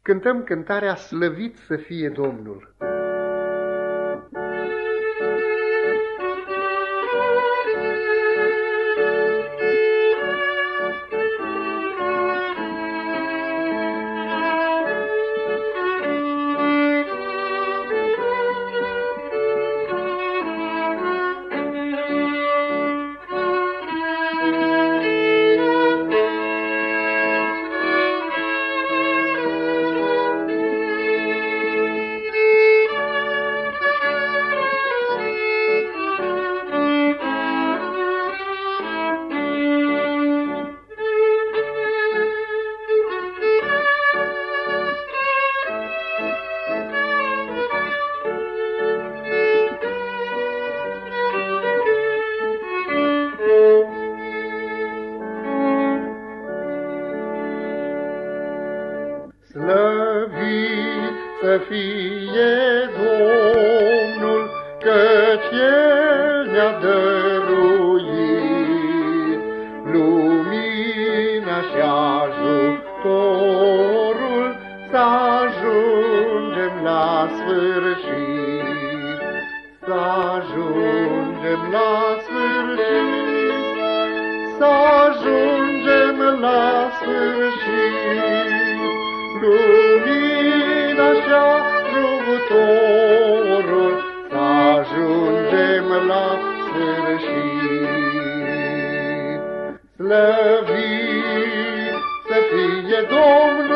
Cântăm cântarea Slăvit să fie Domnul. Slăvit să fie Domnul, căci El ne-a dăruit lumina și ajutorul, să ajungem la sfârșit, să ajungem la sfârșit, să ajungem la sfârșit. Lumina și ajutorul, să ajungem la sfârșit. Slăvit să fie Domnul,